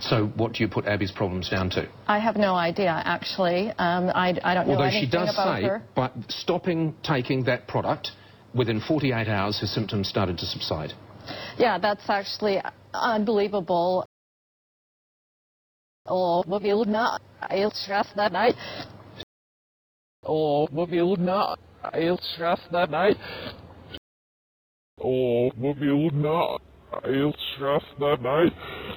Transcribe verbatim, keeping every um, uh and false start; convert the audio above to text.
So what do you put Abby's problems down to? I have no idea, actually. Um, I, I don't know Although anything she does about say, her. by stopping taking that product, within forty-eight hours her symptoms started to subside. Yeah, that's actually unbelievable. Oh, we will not. I'll stress that night. Oh, we will not. I'll stress that night. Oh, we will not. I'll stress that night.